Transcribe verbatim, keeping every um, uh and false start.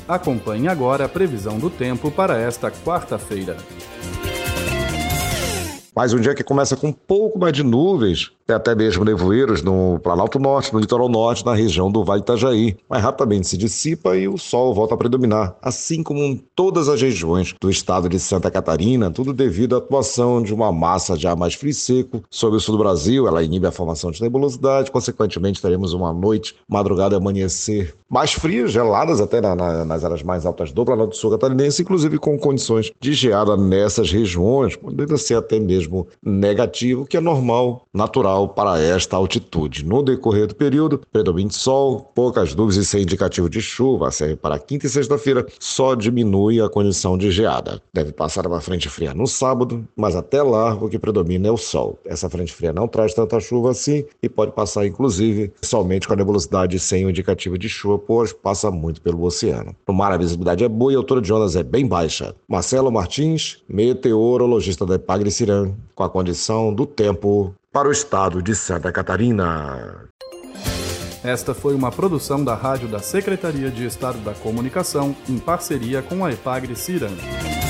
Acompanhe agora a previsão do tempo para esta quarta-feira. Mais um dia que começa com um pouco mais de nuvens, tem até mesmo nevoeiros no Planalto Norte, no litoral norte, na região do Vale Itajaí. Mas rapidamente se dissipa e o sol volta a predominar, assim como em todas as regiões do estado de Santa Catarina, tudo devido à atuação de uma massa de ar mais frio e seco sobre o sul do Brasil. Ela inibe a formação de nebulosidade, consequentemente teremos uma noite, madrugada e amanhecer mais frias, geladas até na, na, nas áreas mais altas do Planalto Sul catarinense, inclusive com condições de geada nessas regiões, podendo ser até mesmo negativo, que é normal, natural para esta altitude. No decorrer do período, predomínio de sol, poucas nuvens e sem indicativo de chuva. Serve para quinta e sexta-feira, só diminui a condição de geada. Deve passar uma frente fria no sábado, mas até lá o que predomina é o sol. Essa frente fria não traz tanta chuva assim e pode passar, inclusive, somente com a nebulosidade sem o indicativo de chuva, pois passa muito pelo oceano. No mar, a visibilidade é boa e a altura de ondas é bem baixa. Marcelo Martins, meteorologista da Epagre-Cirã, com a condição do tempo para o estado de Santa Catarina. Esta foi uma produção da Rádio da Secretaria de Estado da Comunicação, em parceria com a Epagre-Cirã.